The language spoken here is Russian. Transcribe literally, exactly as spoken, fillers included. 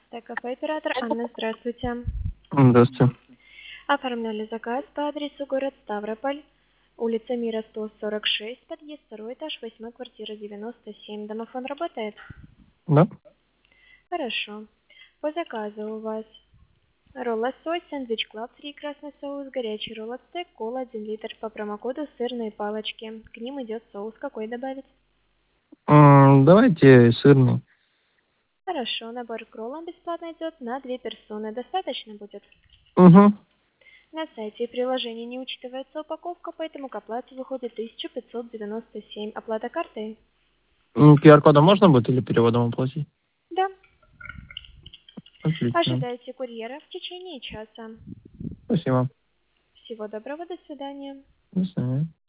Кафе оператор Анна, здравствуйте. Здравствуйте. Оформляли заказ по адресу город Ставрополь, улица Мира, сто сорок шесть, подъезд, второй этаж, восьмая квартира, девяносто семь. Домофон работает? Да? Хорошо. По заказу у вас ролл лосось, сэндвич клаб, три красный соус, горячий ролл стейк, кола один литр по промокоду сырные палочки. К ним идет соус. Какой добавить? М, Давайте сырный. Хорошо, набор к роллам бесплатно идет на две персоны. Достаточно будет? Угу. На сайте и приложении не учитывается упаковка, поэтому к оплате выходит тысяча пятьсот девяносто семь. Оплата картой? ку ар кодом можно будет или переводом оплатить? Да. Отлично. Ожидайте курьера в течение часа. Спасибо. Всего доброго, до свидания. До свидания.